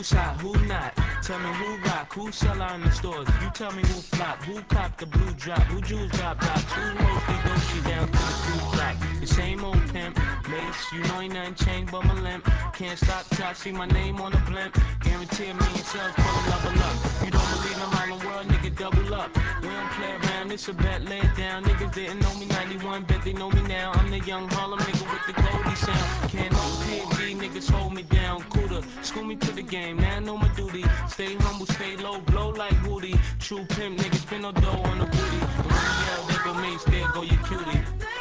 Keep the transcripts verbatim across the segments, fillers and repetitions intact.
shot, who not? Tell me who rock, who sell out in the stores. You tell me who flop, who cop the blue drop, who jewels got blocks, who mostly Gucci down to the food drop. The same old pimp, mace, you know ain't nothing changed but my limp. Can't stop till I see my name on the blimp. Guarantee a million sales, pull a level up. You don't believe in Harlem World, nigga, double up. We don't play around, it's a bet, lay it down. Niggas didn't know me ninety-one, bet they know me now. I'm the young Harlem nigga with the Goldie sound. Can't no P and B niggas hold me down. Cooler, school me to the game, now I know my duty. Stay humble, stay low, blow like Woody. True pimp, niggas spin no dough on the booty. And when you yell, there go me, still go your cutie.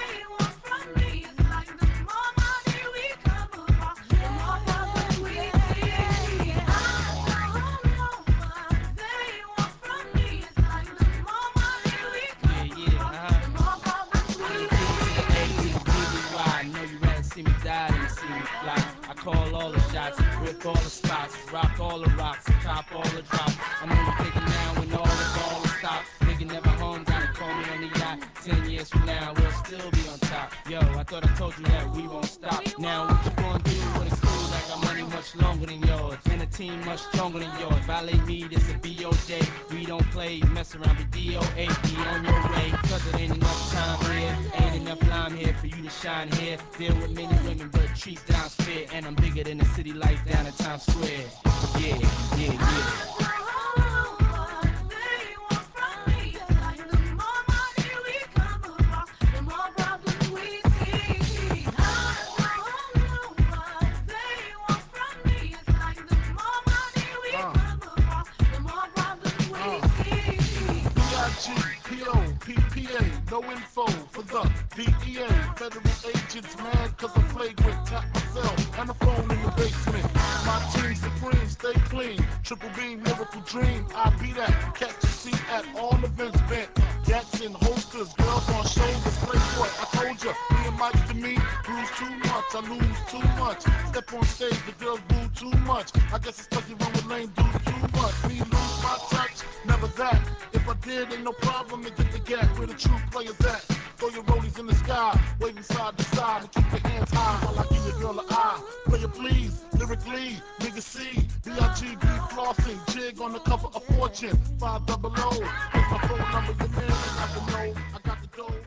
I call all the shots, rip all the spots, rock all the rocks, cop all the drops. I know you thinking now when all the ball stops. Nigga never home, gotta call me on the yacht. Ten years from now, we'll still be on top. Yo, I thought I told you that we won't stop. Now what you gonna do when it's cool? I got money much longer than yours, and a team much stronger than yours. Violate me, this a B O J. We don't play, mess around, be D O A. Be on your way, cause it ain't enough time here. Ain't enough lime here for you to shine here. Deal with many women, but treat down's fair. And I'm bigger than the city lights down in Times Square. Yeah, yeah, yeah. P P A, no info for the D E A. Federal agents mad cause I flagrant. Tap myself and the phone in the basement. My team supreme, stay clean. Triple beam, lyrical dream. I be that. Catch a seat at all events bent. Gats in holsters, girls on shoulders. Playboy, I told ya, me and Mike to me, bruise too much. I lose too much. Step on stage, the girls boo too much. I guess it's cause you run with lame dudes too much. Me lose my touch, never that. If I did, ain't no problem to get the gap where the true players at. Throw your rollies in the sky, waving side to side, and keep your hands high while I give your girl an eye. Player please, lyrically, nigga C, B I G B flossing, jig on the cover of Fortune, five double O. Here's my phone number, your man, I got the know, I got the dough.